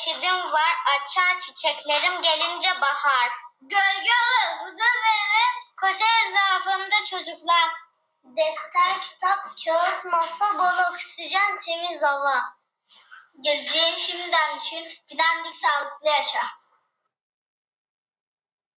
çeşidim var, açar çiçeklerim gelince bahar. Gölge olur, huzur verir, koşar etrafımda çocuklar. Defter, kitap, kağıt, masa, bol oksijen, temiz hava. Geleceğini şimdiden düşün, fidan dik sağlıklı yaşa.